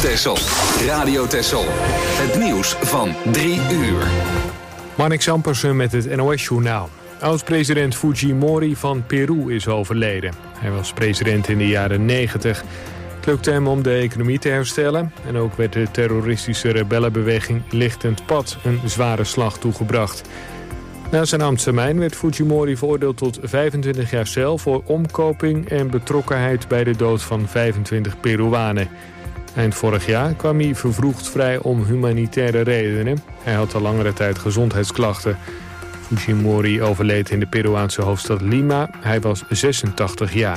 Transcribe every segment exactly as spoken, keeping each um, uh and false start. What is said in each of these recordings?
Texel. Radio Texel. Het nieuws van drie uur. Marnix Ampersen met het N O S-journaal. Oud-president Fujimori van Peru is overleden. Hij was president in de jaren negentig. Het lukte hem om de economie te herstellen. En ook werd de terroristische rebellenbeweging Lichtend Pad een zware slag toegebracht. Na zijn ambtstermijn werd Fujimori veroordeeld tot vijfentwintig jaar cel voor omkoping en betrokkenheid bij de dood van vijfentwintig Peruanen. Eind vorig jaar kwam hij vervroegd vrij om humanitaire redenen. Hij had al langere tijd gezondheidsklachten. Fujimori overleed in de Peruaanse hoofdstad Lima. Hij was zesentachtig jaar.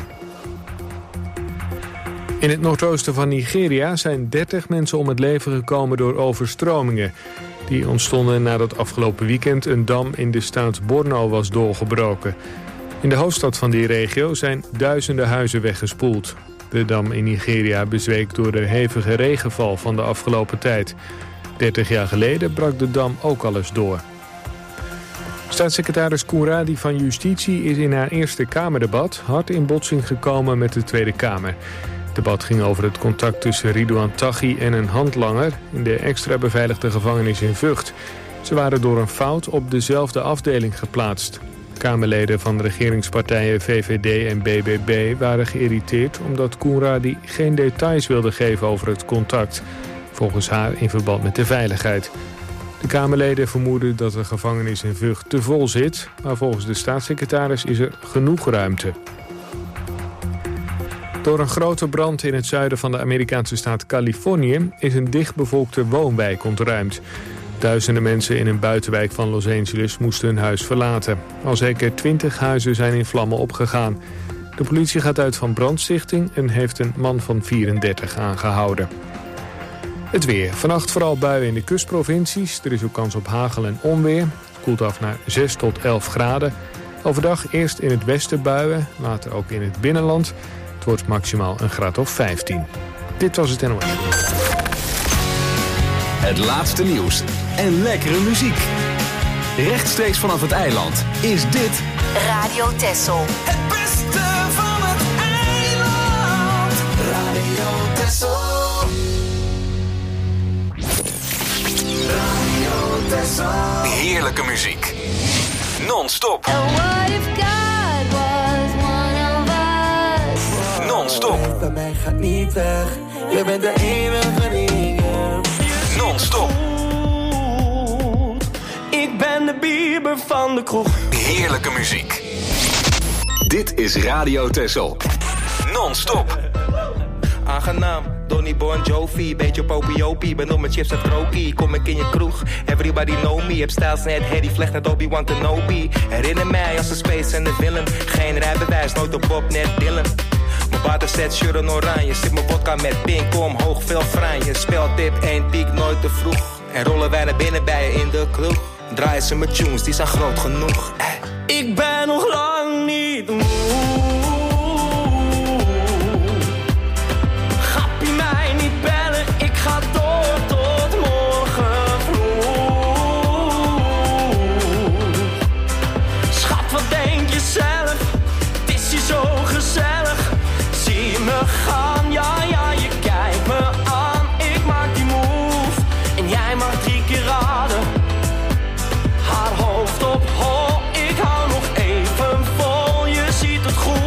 In het noordoosten van Nigeria zijn dertig mensen om het leven gekomen door overstromingen. Die ontstonden nadat afgelopen weekend een dam in de staat Borno was doorgebroken. In de hoofdstad van die regio zijn duizenden huizen weggespoeld. De dam in Nigeria bezweek door de hevige regenval van de afgelopen tijd. dertig jaar geleden brak de dam ook al eens door. Staatssecretaris Koenradi van Justitie is in haar eerste Kamerdebat hard in botsing gekomen met de Tweede Kamer. Het debat ging over het contact tussen Ridouan Taghi en een handlanger in de extra beveiligde gevangenis in Vught. Ze waren door een fout op dezelfde afdeling geplaatst. Kamerleden van de regeringspartijen V V D en B B B waren geïrriteerd omdat Koenradi geen details wilde geven over het contact. Volgens haar in verband met de veiligheid. De Kamerleden vermoeden dat de gevangenis in Vught te vol zit, maar volgens de staatssecretaris is er genoeg ruimte. Door een grote brand in het zuiden van de Amerikaanse staat Californië is een dichtbevolkte woonwijk ontruimd. Duizenden mensen in een buitenwijk van Los Angeles moesten hun huis verlaten. Al zeker twintig huizen zijn in vlammen opgegaan. De politie gaat uit van brandstichting en heeft een man van vierendertig aangehouden. Het weer. Vannacht vooral buien in de kustprovincies. Er is ook kans op hagel en onweer. Het koelt af naar zes tot elf graden. Overdag eerst in het westen buien, later ook in het binnenland. Het wordt maximaal een graad of vijftien. Dit was het N O S. Het laatste nieuws en lekkere muziek. Rechtstreeks vanaf het eiland is dit Radio Texel. Het beste van het eiland. Radio Texel. Radio Texel. Heerlijke muziek. Non-stop. Non-stop. Bij mij gaat niet weg. Je bent de enige die non-stop. Ik ben de Bieber van de kroeg. Heerlijke muziek. Dit is Radio Texel. Non-stop. Aangenaam, Donny Bon Jovi, beetje popiopi, ben op mijn chips en krokie. Kom ik in je kroeg, everybody know me. Heb stijls net Harry Vlecht, net Obi-Wan Kenobi. Herinner mij als een space en de villain. Geen rijbewijs, nooit op Bob, net Dylan. Mijn waterset, shirt en oranje. Zit mijn vodka met pink, omhoog, veel franje. Speltip, één piek, nooit te vroeg. En rollen wij naar binnen bij je in de kroeg. Draaien ze met tunes, die zijn groot genoeg. Ey. Ik ben nog lang niet moe. Gappie mij niet bellen, ik ga door tot morgen vroeg. Schat, wat denk je zelf? Het is hier zo gezellig. Zie me gaan, ja, ja, je kijkt me aan. Ik maak die move en jij mag drie keer raden. Haar hoofd op hol, ik hou nog even vol. Je ziet het goed.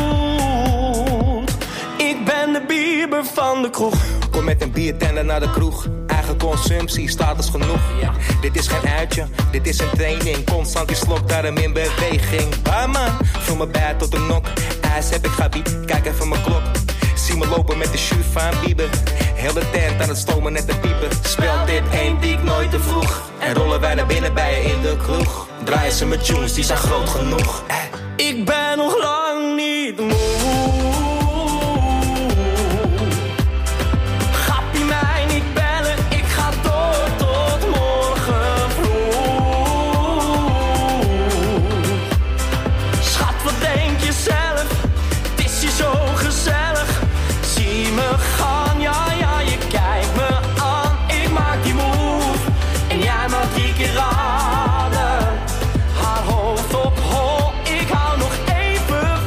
Ik ben de Bieber van de kroeg. Kom met een biertender naar de kroeg. Eigen consumptie, status genoeg. Ja. Dit is geen uitje, dit is een training. Constant die slok, daarom in beweging. Bah man, voel me bij tot een nok. IJs heb ik gebied, kijk even mijn klok. Zie me lopen met de shoe van Bieber. Heel de tent aan het stomen net de pieper. Spel dit één piek nooit te vroeg. En rollen wij naar binnen bij je in de kroeg. Draaien ze met tunes, die zijn groot genoeg. Ey. Ik ben nog lang niet moe. Gappie mij niet bellen, ik ga door tot morgen vroeg. Schat, wat denk je zelf? Het is hier zo gezellig. Zie me gaan, ja, ja, je kijkt me aan. Ik maak die move en jij mag drie keer raden. Haar hoofd op hol, ik hou nog even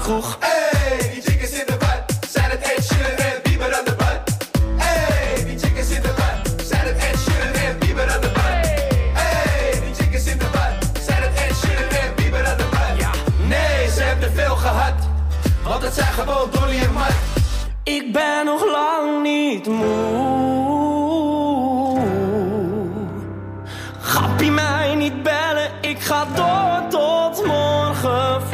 kroeg. Hey, die chicks in de bad, zijn het Ed Sheeran en Bieber aan de bad. Hey, die chicks in de bad, zijn het Ed Sheeran en Bieber aan de bad. Hey, die chicks in de bad, zijn het Ed Sheeran en Bieber aan de bad. Ja. Nee, ze hebben er veel gehad, want het zijn gewoon Dolly en Mart. Ik ben nog lang niet moe. Gappie mij niet bellen, ik ga door tot morgen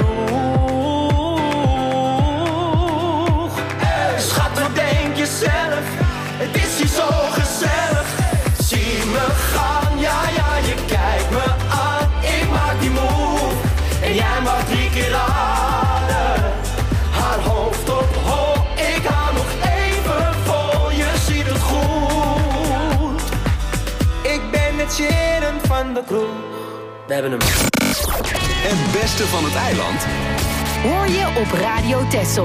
vroeg. Hey. Schat, wat denk je zelf? Het is hier zo gezellig. Zie me gaan, ja ja, je kijkt me aan. Ik maak die move en jij mag drie keer raden. Haar hoofd op hoog. Ik hou nog even vol, je ziet het goed. Ik ben het Sharon van de kroeg. We hebben hem. Het beste van het eiland hoor je op Radio Texel.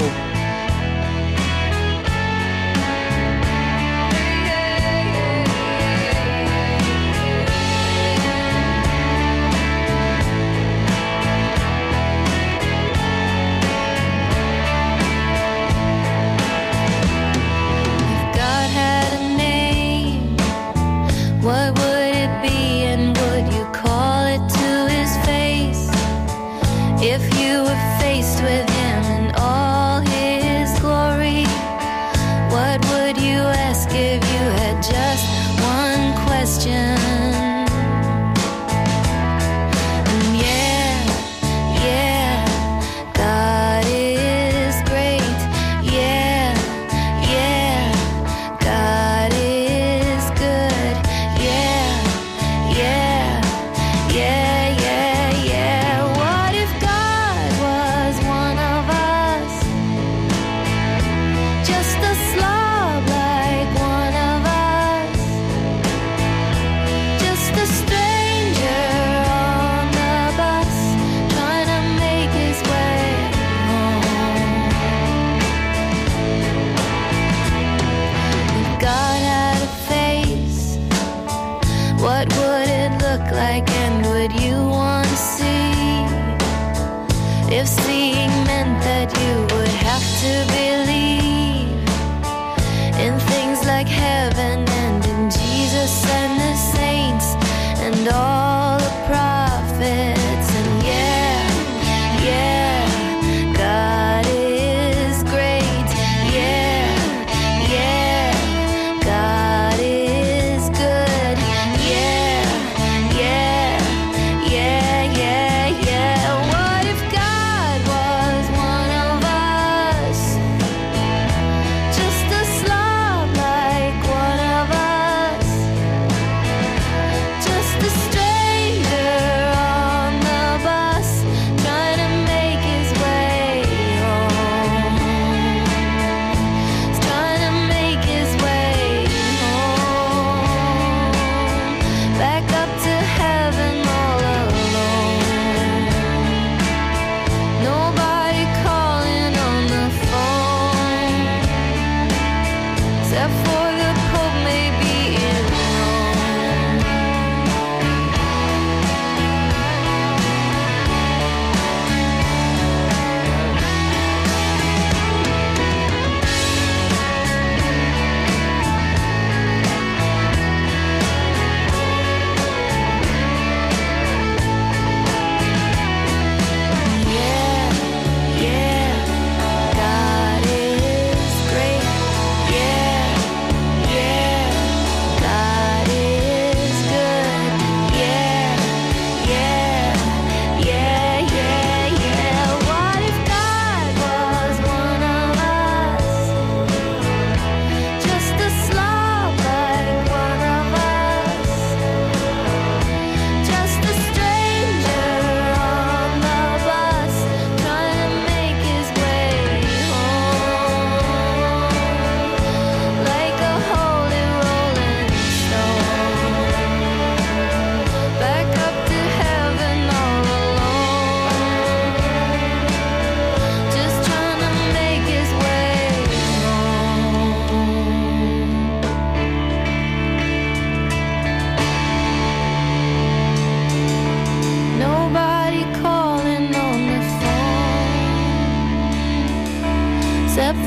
What would it be and would you call it to his face if you were faced with him and all his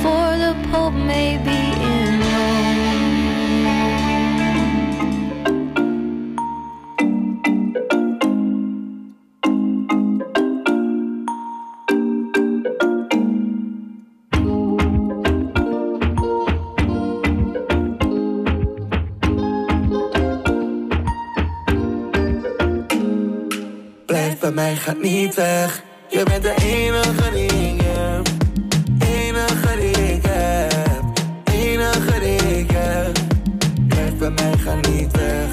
for the Pope may be in Rome. Blijf bij mij, gaat niet weg. Je bent de enige die ik heb. Enige die ik heb. Enige die ik heb. Blijf bij mij, ga niet weg.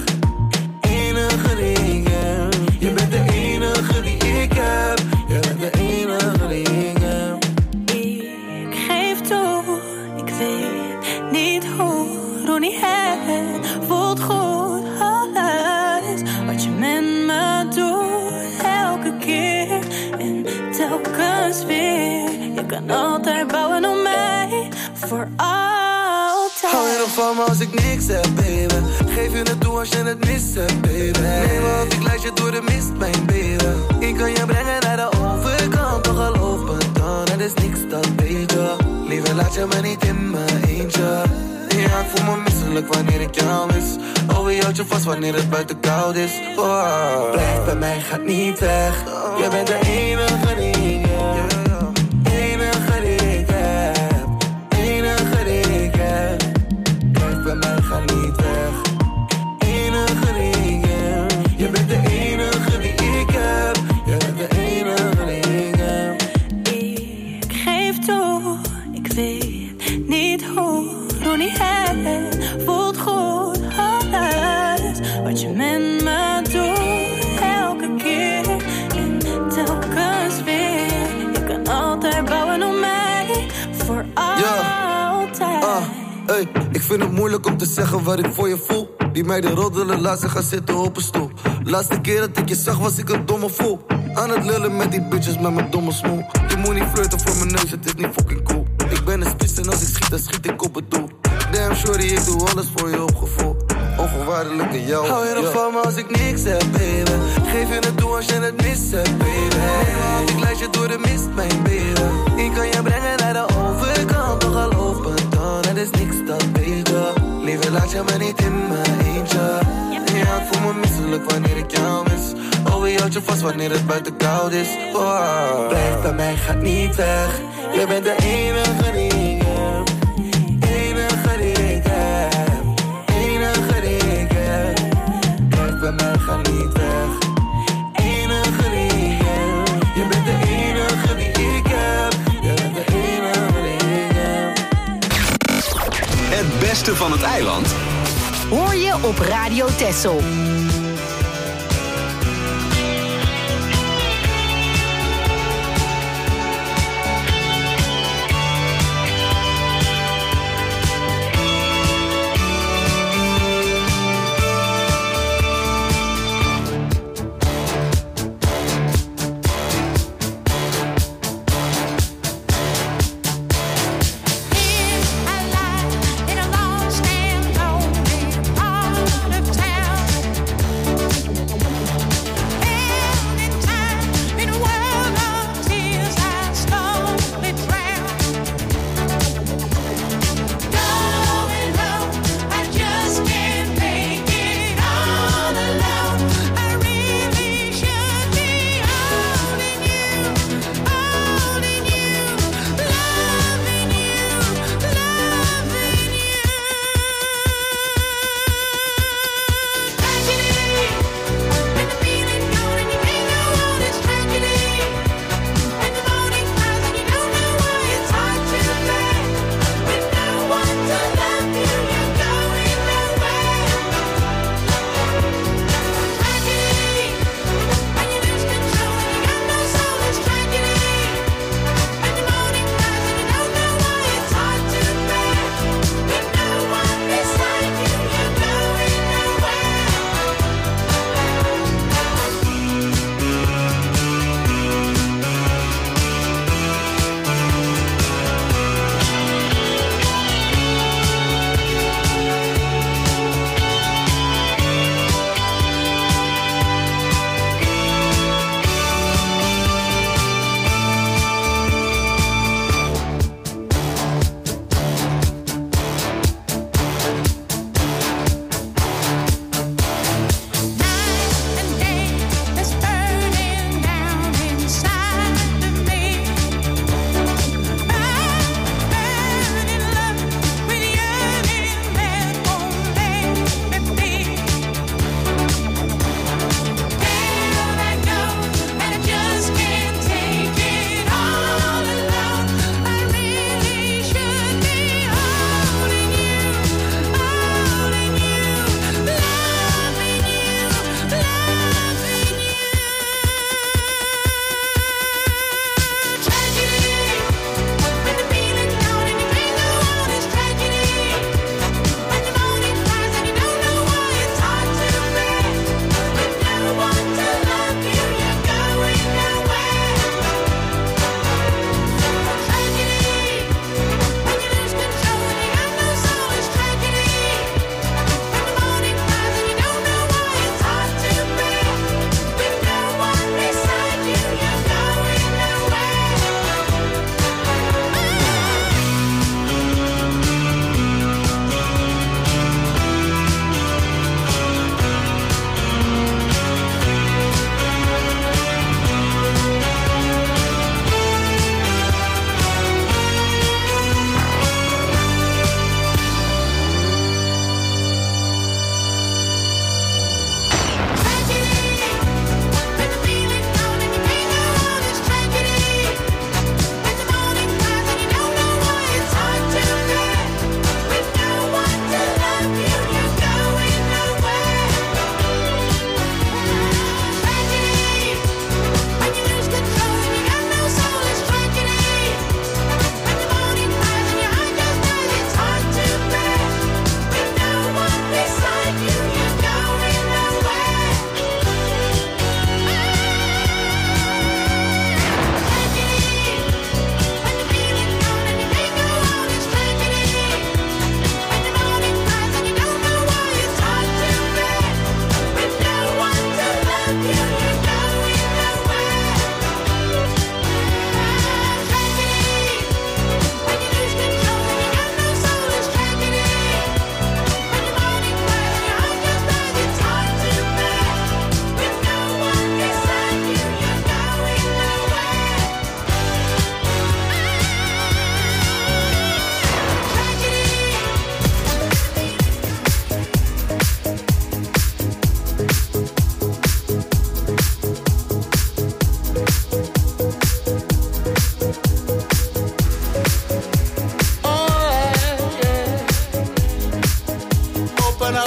Enige die ik heb. Je bent de enige die ik heb. Je bent de enige die ik heb. Ik geef toe, ik weet niet hoe. Doe niet het, voelt goed. Alles wat je met me doet, elke keer en telkens weer. Je kan altijd bouwen op mij, voor altijd. Hou je nog van me als ik niks heb, baby? Geef je het toe als je het mis hebt, baby. Neem me of ik leid je door de mist, mijn baby. Ik kan je brengen naar de overkant, toch geloof me dan. Er is niks, dat weet je. Liever laat je me niet in mijn eentje. Ja, ik voel me misselijk wanneer ik jou mis. Oh, je houdt je vast wanneer het buiten koud is. Oh. Blijf bij mij, gaat niet weg. Je bent de enige die ik heb. Enige die ik heb. Enige die ik heb. Blijf bij mij, ga niet weg. Enige die ik heb. Je bent de enige die ik heb. Je bent de enige die ik heb. Ik geef toe, ik weet niet hoe. Doe niet het, voelt goed. Alles wat je met me doet, elke keer en telkens weer. Je kan altijd bouwen op mij, voor altijd. Yeah. Uh, hey, ik vind het moeilijk om te zeggen wat ik voor je voel. Die meiden roddelen, laat ze gaan zitten op een stoel. Laatste keer dat ik je zag was ik een domme fool. Aan het lullen met die bitches met mijn domme smoel. Je moet niet flirten voor mijn neus, het is niet fucking cool. Ik ben een spits en als ik schiet, dan schiet ik op het doel. Damn shorty, ik doe alles voor je op gevoel. Onvoorwaardelijk in jou. Hou je nog van me als ik niks heb, baby? Geef je het toe als je het mis hebt, baby. Want ik leid je door de mist, mijn baby. Ik kan je brengen naar de overkant, toch geloof me dan. Er is niks, dat weet je. Liever laat je me niet in mijn eentje. Ja, ik voel me misselijk wanneer ik jou mis. Oh, je houdt je vast wanneer het buiten koud is. Oh. Blijf bij mij, gaat niet weg. Je bent de enige die ik heb. Enige die ik heb. Enige die ik heb. Blijf bij mij, ga niet weg. Enige die ik heb. Je bent de enige die ik heb. Je bent de enige die ik heb. Het beste van het eiland Hoor je op Radio Texel. In a lost and lonely part of town.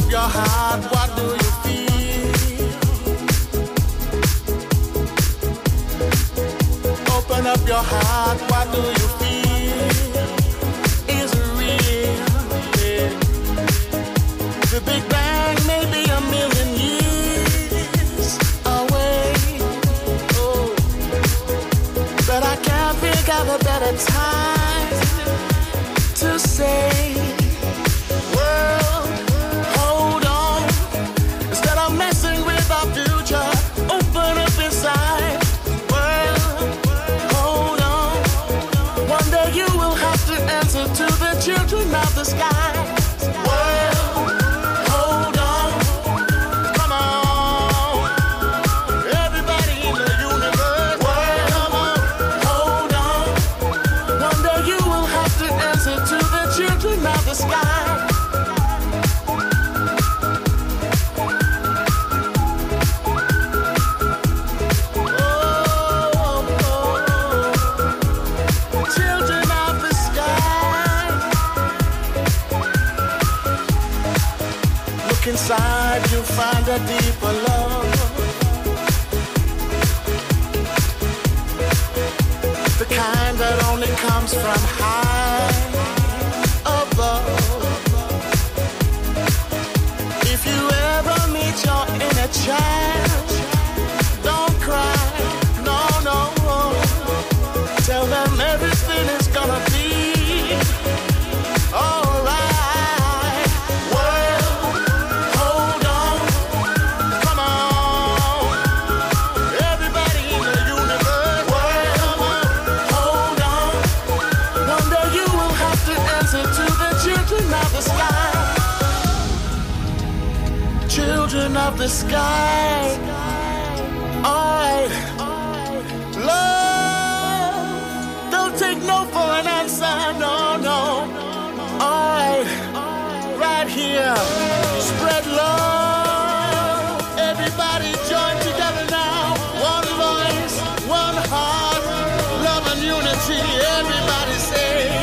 up your heart, what do you feel? Open up your heart, what do you feel? Is it real? Yeah. The Big Bang may be a million years away. Oh, but I can't think of a better time to say, world, hold on. Instead of messing with our future, open up inside. World, hold on. One day you will have to answer to the children of the sky. World, hold on. Come on. Everybody in the universe. World, come on. Hold on. One day you will have to answer to the children of the sky. Inside you find a deeper love, the kind that only comes from high above. If you ever meet your inner child, don't cry, no, no. Tell them everything is gonna be alright. Children of the sky, alright. Love, don't take no for an answer, no, no. Alright, right here, spread love. Everybody join together now. One voice, one heart, love and unity. Everybody say.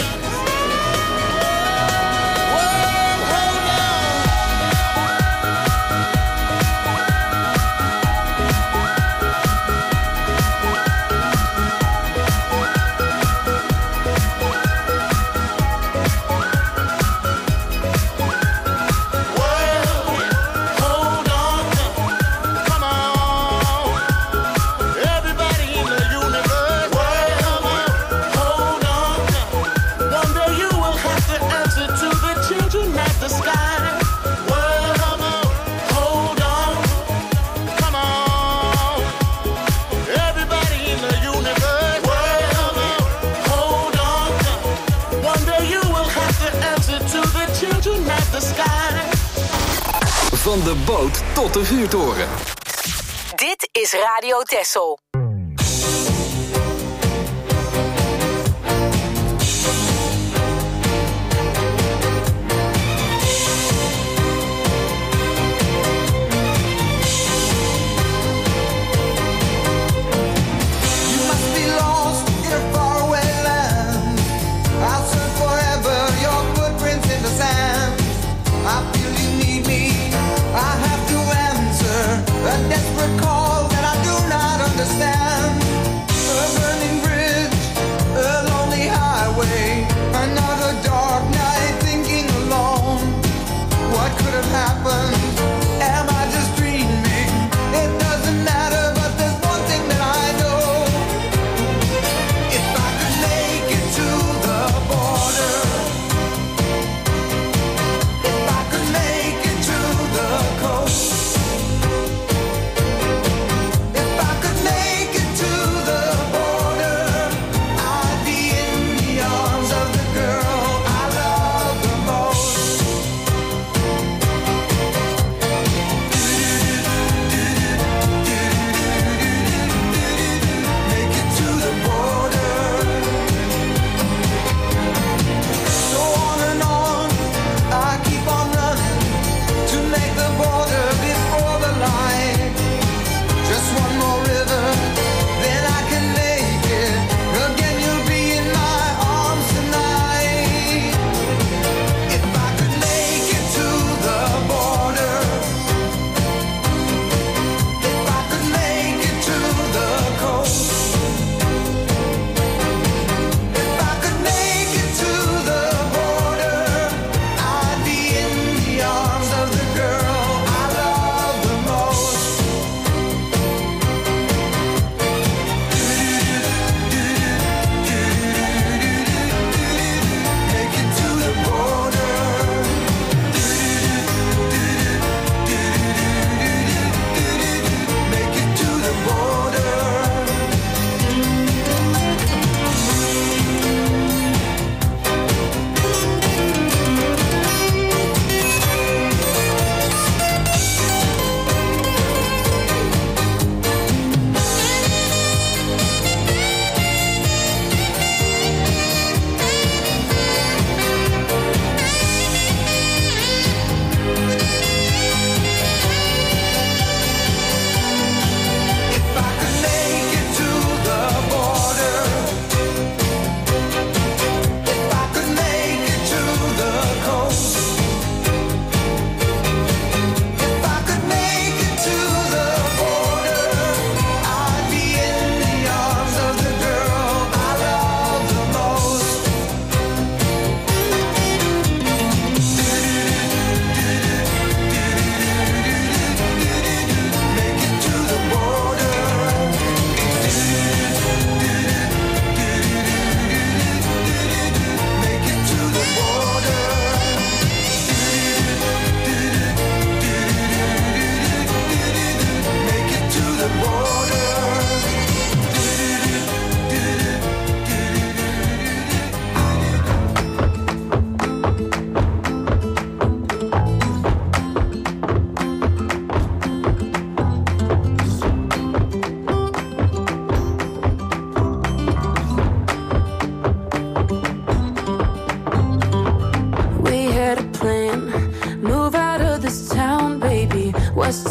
Van de boot tot de vuurtoren. Dit is Radio Texel. A desperate call that I do not understand.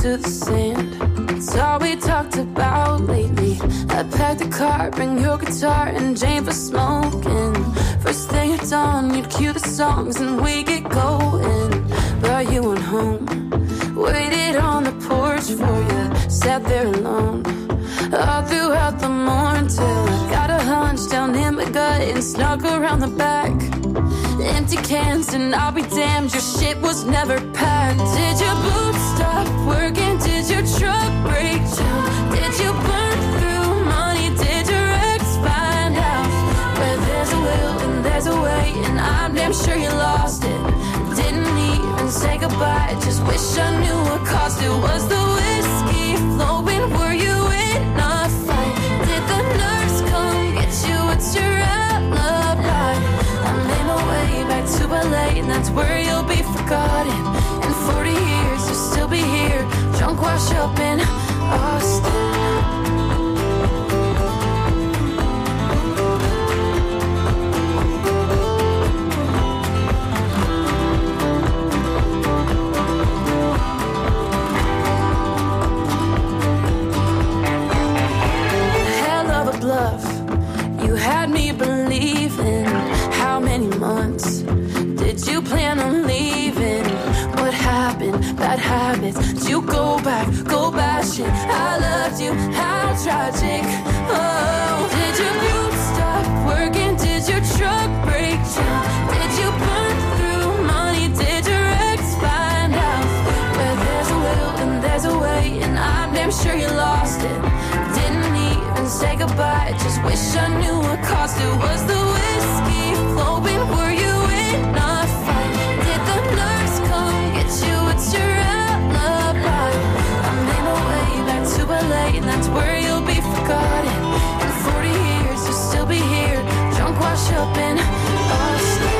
to the sand. It's all we talked about lately. I packed the car, bring your guitar and Jane for smoking. First thing at dawn, you'd cue the songs and we get going. But you went home, waited on the porch for you, sat there alone all throughout the morning till I got a hunch down in my gut and snuck around the back. Empty cans and I'll be damned, your shit was never packed. Did your boots stop working? Did your truck break down? Did you burn through money? Did your ex find out? Where there's a will and there's a way, and I'm damn sure you lost it. Didn't even say goodbye, just wish I knew what caused it. Was the whiskey flowing? Were you in a fight? Did the nurse come get you? What's your alibi? I made my way back to L A, and that's where you'll be forgotten. In forty years you'll still be here, drunk wash up in Austin. Bluff. You had me believing. How many months did you plan on leaving? What happened? Bad habits. Did you go back? Go bashing. I loved you. How tragic. Oh, did your boots stop working? Did your truck break down? Did you burn through money? Did your ex find out? Where there's a will and there's a way, and I'm damn sure you lost it. Didn't even say goodbye, just wish I knew what caused it. Was the whiskey flowing? Were you in a fight? Did the nurse come get you? What's your alibi? I made my way back to L A, and that's where you'll be forgotten. In forty years you'll still be here, drunk wash up in Austin.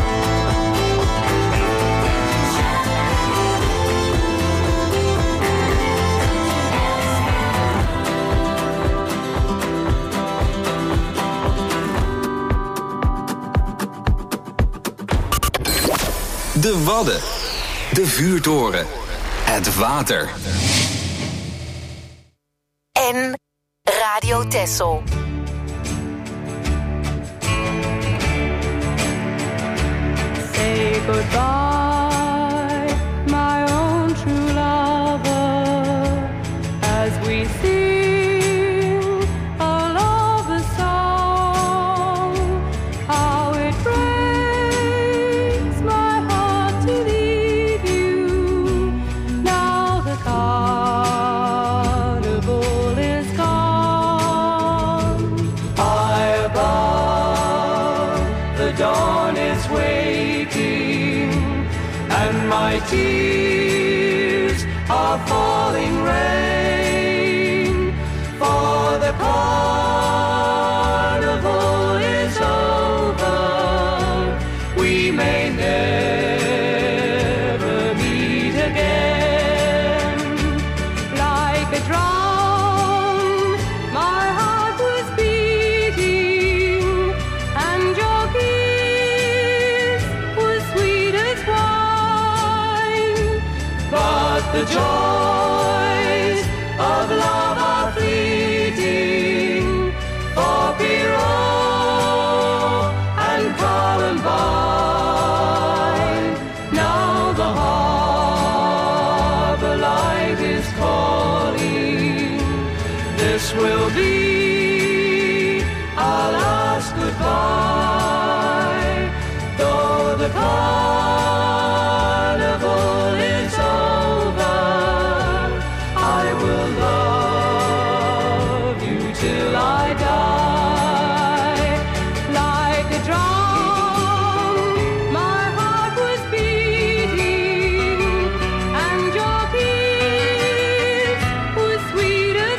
De Wadden. De vuurtoren. Het water. En Radio Texel. Say goodbye, my own true lover, as we sing a love song. How it breaks my heart to leave you. Now the carnival is gone. High above, the dawn is waking, and my tears are falling rain. For the carnival is over, we may never meet again. Like a drum, my heart was beating, and your kiss was sweet as wine. But the joys of love are fleeting, for Pierrot and Columbine. Now the harbor light is calling. This will be our last goodbye. Though the carnival is over, I will love you till I die. Like a drum, my heart was beating, and your kiss was sweet as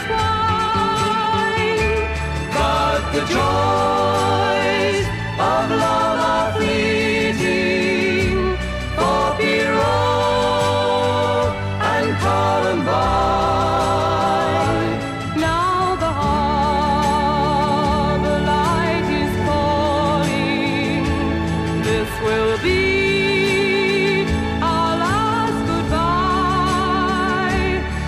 wine. But the joys of love are fleeting, for Pierrot and Columbine. Now the harbor light is calling. This will be our last goodbye.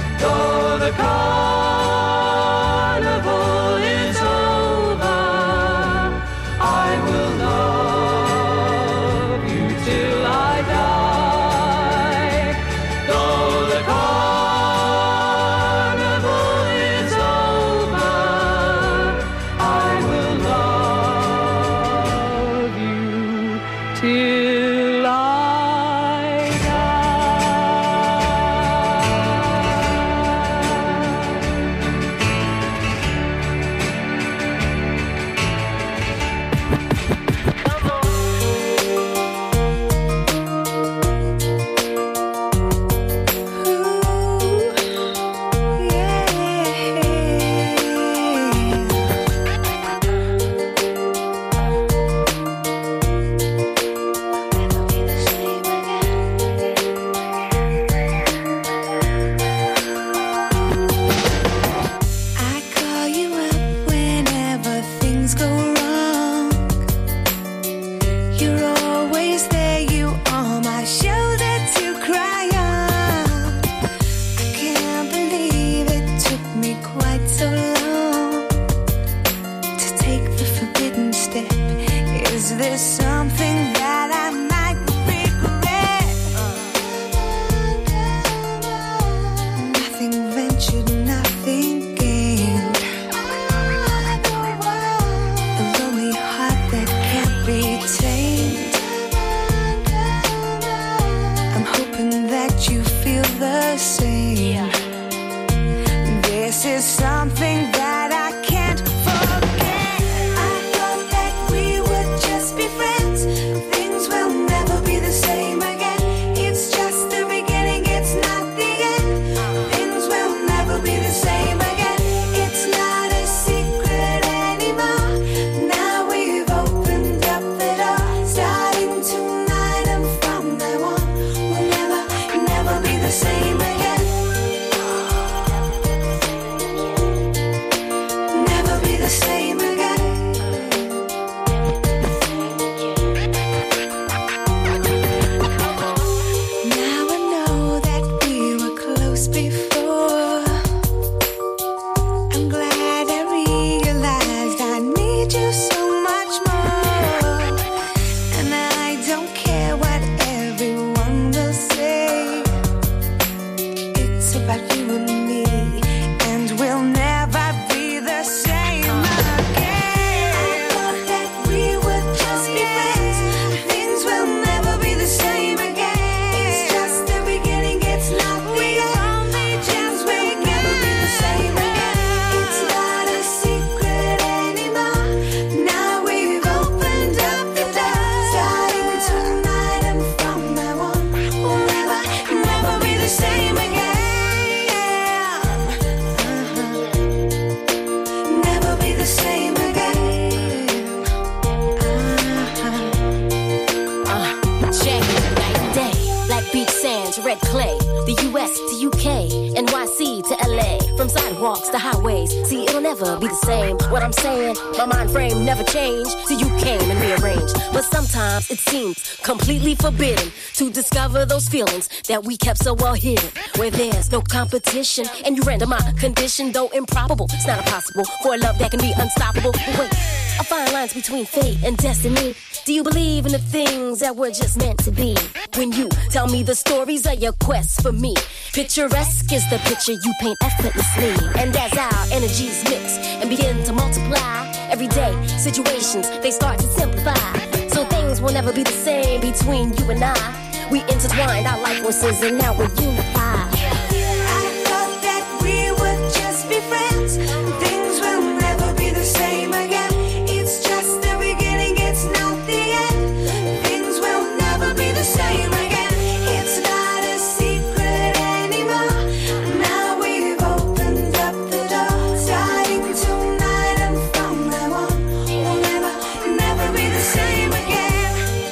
the same. This is something that I can't forget. I thought that we would just be friends. Things will never be the same again. It's just the beginning, it's not the end. Things will never be the same again. It's not a secret anymore. Now we've opened up the door. Starting tonight and from now on, we'll never, never be the same again. Never be the same again. Now I know that we were close before. I'm glad I realized I need you so much more. And I don't care what everyone will say. It's about you and me, and we'll never be the same again. I thought that we would just be friends. Things will never be the same again. It's just the beginning, it's not the end. Just we'll never be the same again. It's not a secret anymore. Now we've opened up the door. Starting tonight and from now on, we'll never, never be the same again. Never be the same again. Check it, night and day, like beach sands, red clay, the U S to U K, N Y C to L A, from sidewalks to highways. See, it'll never be the same. What I'm saying, my mind frame never changed till you came and rearranged. But sometimes it seems completely forbidden to discover those feelings that we kept so well hidden. Where there's no competition, and you render my condition, though improbable. It's not impossible for a love that can be unstoppable. But wait, I find lines between fate and destiny. Do you believe in the things that were just meant to be? When you tell me the stories of your quest for me, picturesque is the picture you paint effortlessly. And as our energies mix and begin to multiply, everyday situations, they start to simplify. So things will never be the same between you and I. We intertwined our life forces and now we're unified. I thought that we would just be friends. Things will never be the same again. It's just the beginning, it's not the end. Things will never be the same again. It's not a secret anymore. Now we've opened up the door. Starting tonight and from now on, we'll never, never be the same again.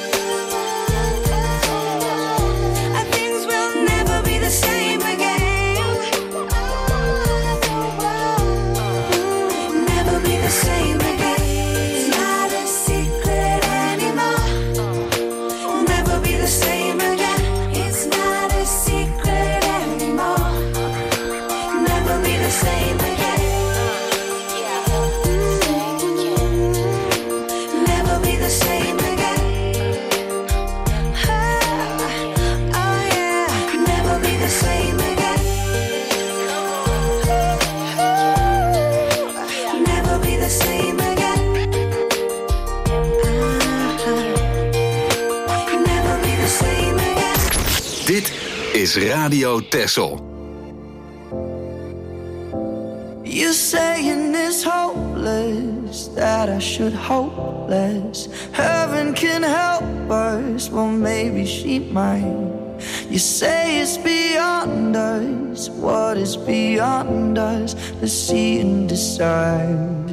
Things will never be the same again. Never be the same again. It's not a secret anymore. Never be the same again. It's not a secret anymore. Never be the same again. Never be the same again. Oh yeah, never be the same again. Never be the same again. Never be the same again. Dit is Radio Texel. You're saying it's hopeless, that I should hope less. Heaven can help us, well maybe she might. You say it's beyond us, what is beyond us? Let's see and decide.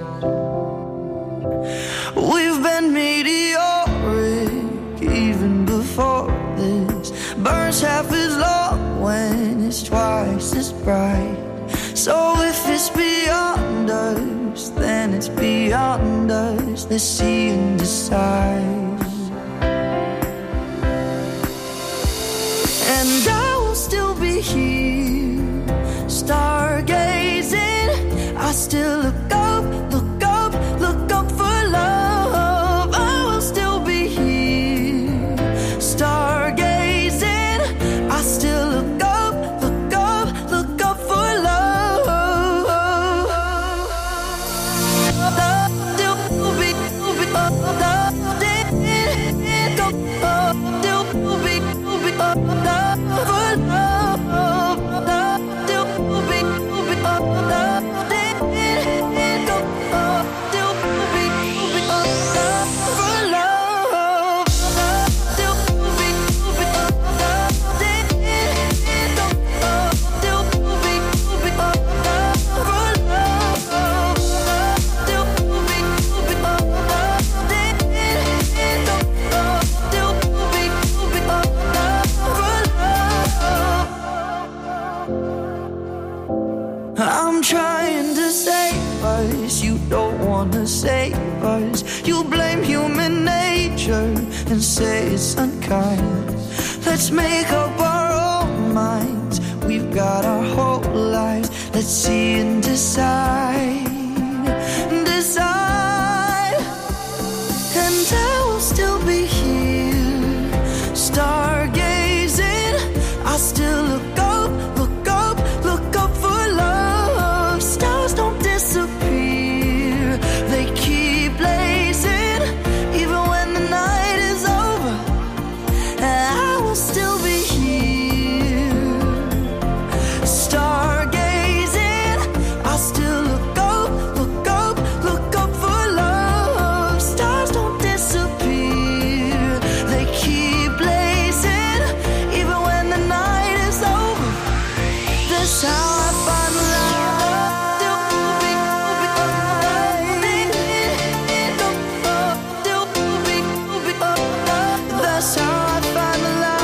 We've been meteoric even before this. Burns half as long when it's twice as bright. So if it's beyond us, then it's beyond us. Let's see and decide. And I will still be here, stargazing. I still look up, look up, look up for love. I will still be here, stargazing. I still look up, look up, look up for love. Love still be, be, love, still be, be, love for love. kind. Let's make up our own minds. We've got our whole lives. Let's see and decide. Decide. And I will still be here, stargazing. I'll still look up, look up, look up for love. Stars don't disappear, they keep blazing. Even when the night is over, I will still be here, stargazing. I'll still look up, look up, look up for love. Stars don't disappear, they keep blazing. Even when the night is over, that's how I find love. That's how I find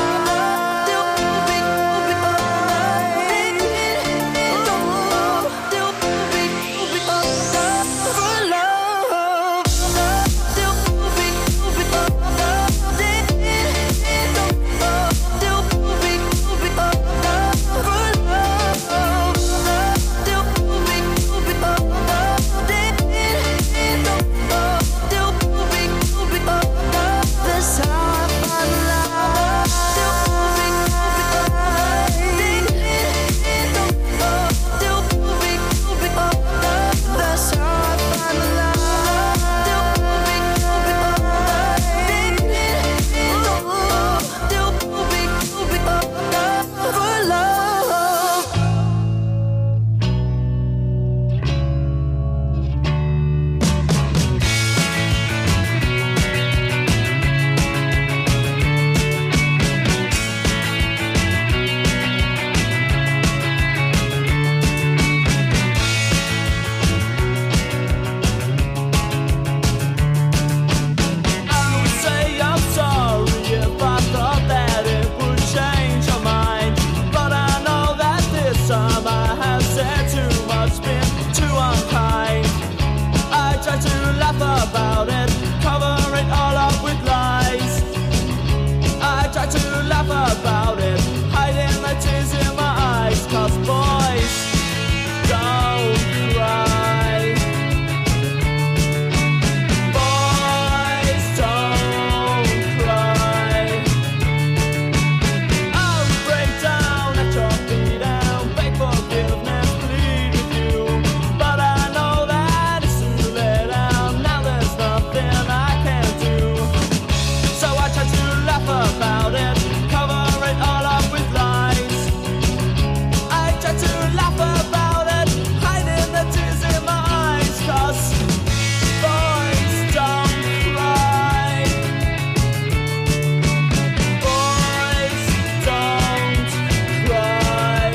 about it, cover it all up with lies. I try to laugh about it, hiding the tears in my eyes. Cause boys don't cry, boys don't cry. I'll break down at your feet and beg forgiveness, plead with you. But I know that it's too late and now there's nothing I can do. So I try to laugh about it, cover it all up with lies. I try to laugh about it, hiding the tears in my eyes. Cause boys don't cry, boys don't cry.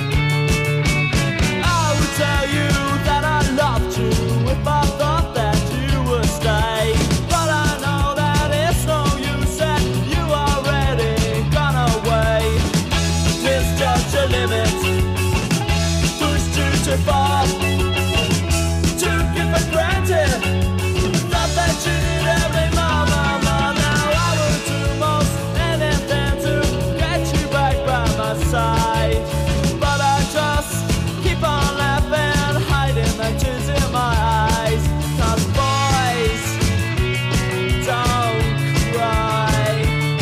I would tell you that I loved you if I thought that you would stay. But I know that it's no use and you already gone away. Misjudge your limits, pushed you too far, took you for granted, thought that you did every moment. Now I would do most anything to get you back by my side. But I just keep on laughing, hiding the tears in my eyes. Cause boys don't cry,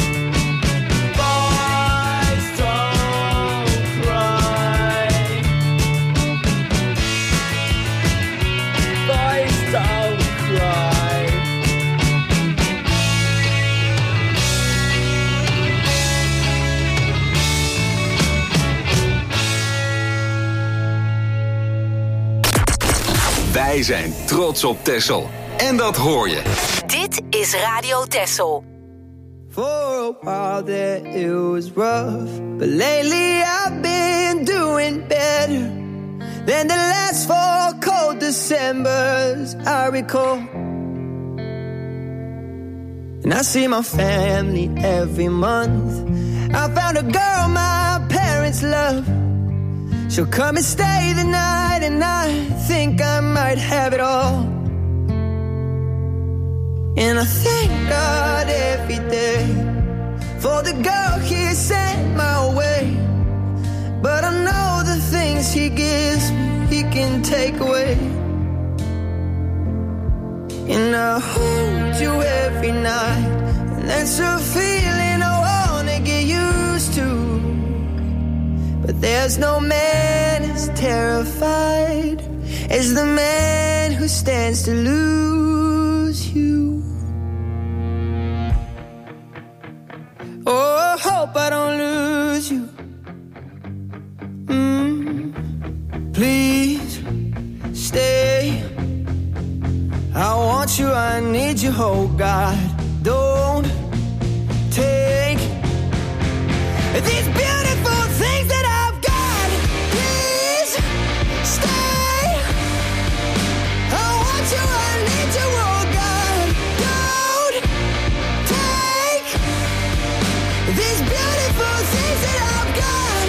boys don't cry, boys don't cry. Wij zijn trots op Texel. En dat hoor je. Dit is Radio Texel. For a while there it was rough, but lately I've been doing better than the last four cold Decembers I recall. And I see my family every month. I found a girl my parents love. She'll come and stay the night, and I think I might have it all. And I thank God every day for the girl he sent my way. But I know the things he gives me, he can take away. And I hold you every night, and that's a feeling I wanna get used to. But there's no man as terrified as the man who stands to lose you. Oh, I hope I don't lose you. Mm, please stay. I want you, I need you, oh God. Don't take these beautiful things that I've got. Please stay. I want you, I need you, oh God. Don't take these beautiful things that I've got.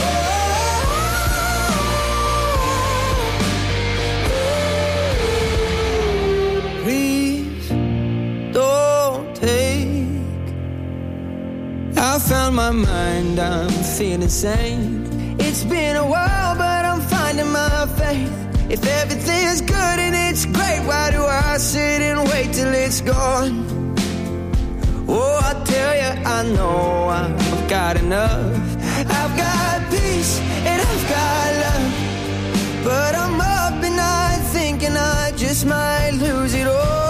Oh, please don't take. I found my mind, I'm feeling sane. It's been a while, but I'm finding my faith. If everything's good and it's great, why do I sit and wait till it's gone? Oh, I tell you, I know I've got enough. I've got peace and I've got love, but I'm up and night thinking I just might lose it all.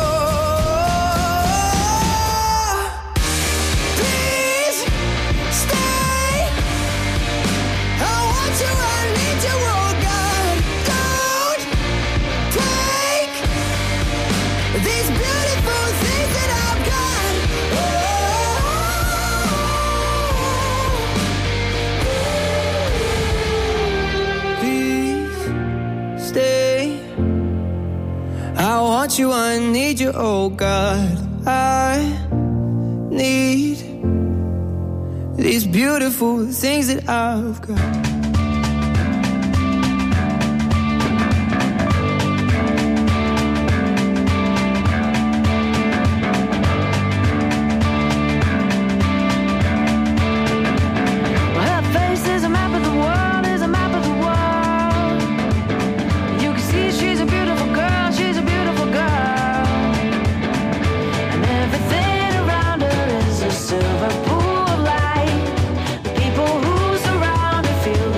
Please stay. I want you, I need you, oh God. Don't take these beautiful things that I've got. Please stay. I want you, I need you, oh God. I need these beautiful things that I've got. Silver pool of light. The people who surround her feel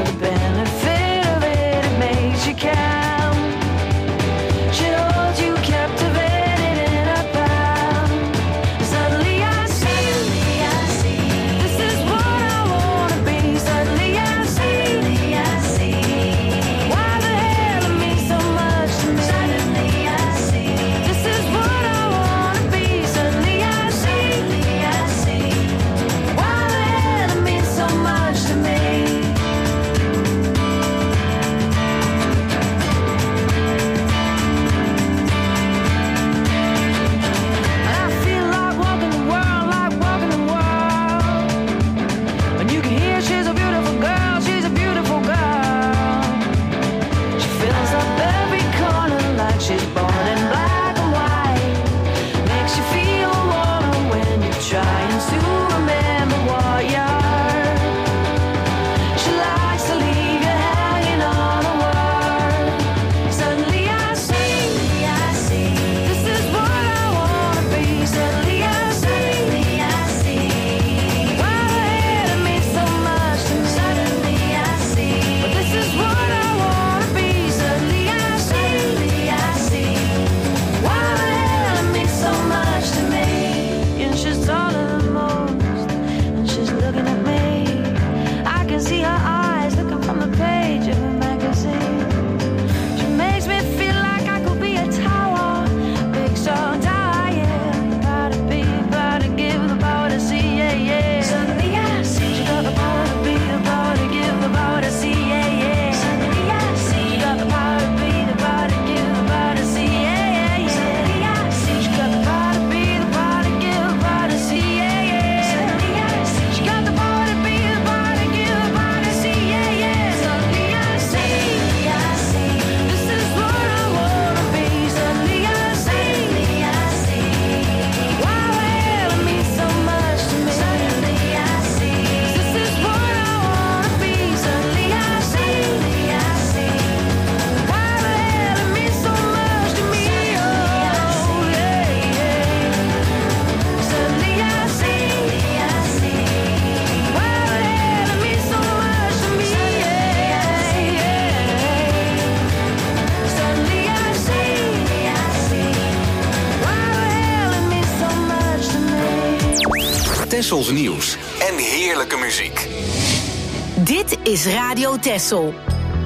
Tessels nieuws en heerlijke muziek. Dit is Radio Tessel.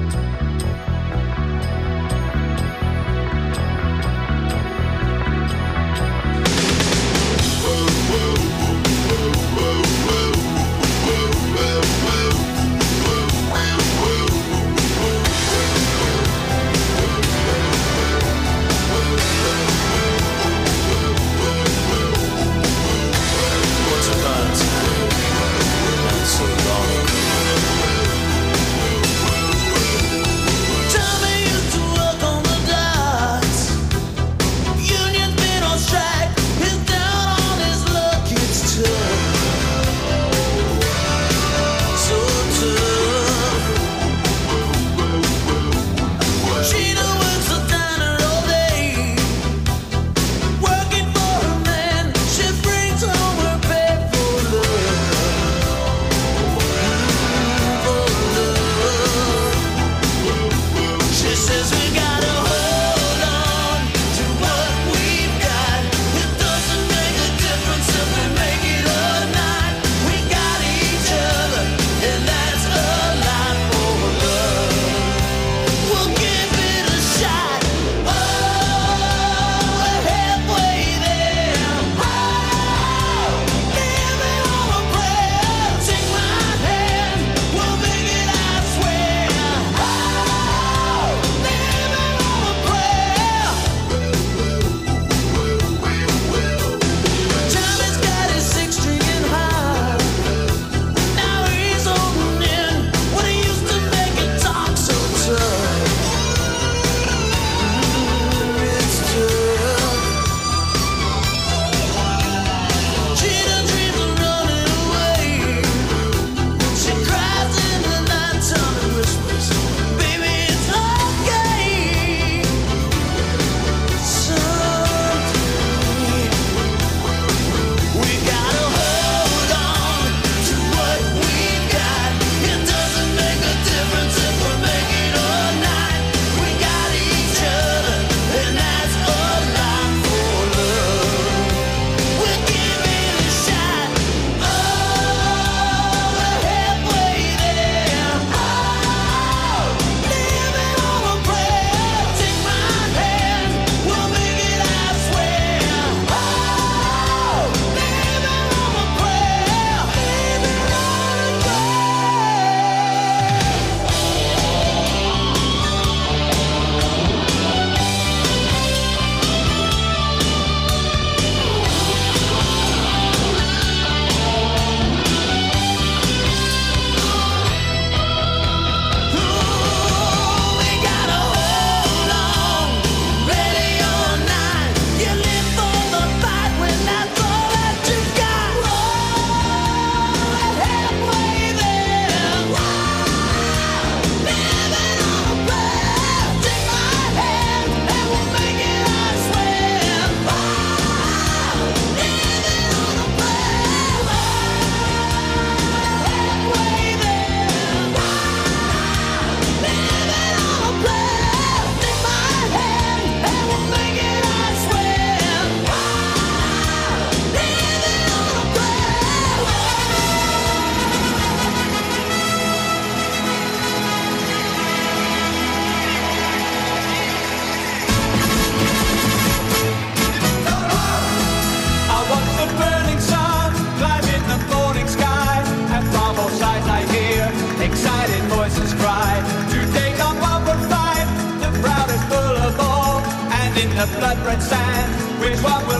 the blood red sand, which one will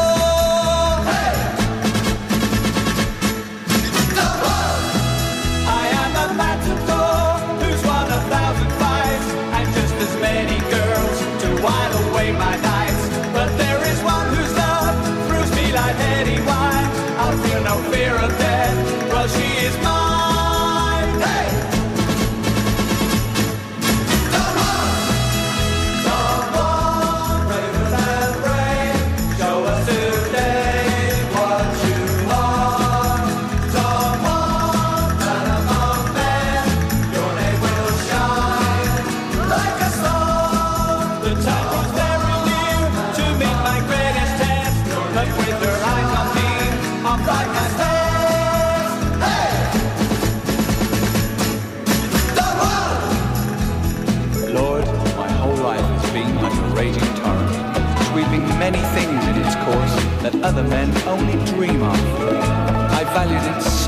fall? Hey! The one! I am a matador who's won a thousand fights, and just as many girls to while away my nights. But there is one whose love throws me like heady wine. I'll feel no fear of death, well she is mine. Hey! Like my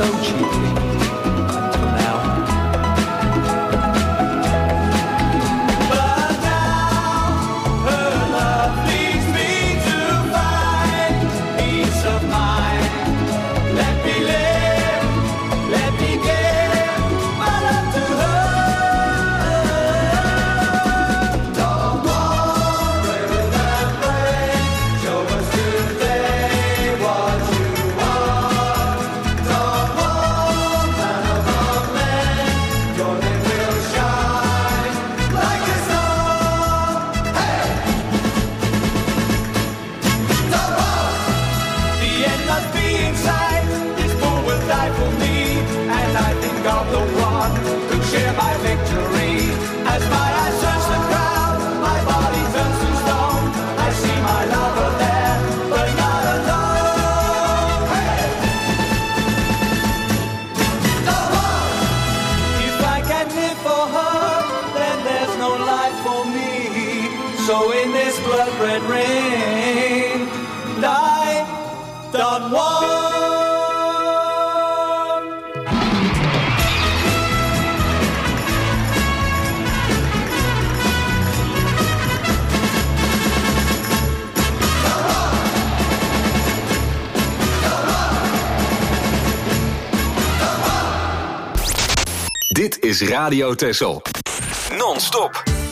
so cheaply. For now. But now her love leads me to find peace of mind. Let me live, let me give my love to her. Don't worry and pray, show us today what you are. Don't want man above man, your name will shine like a star. Hey! Don't want the end must be in sight. This fool will die for me, and I think of the one who share my victory. As my eyes search the crowd, my body turns to stone. I see my lover there, but not alone. Hey! The one! If I can live for her, then there's no life for me. So in this blood-red rain, die, don't want. Dit is Radio Texel. Non-stop.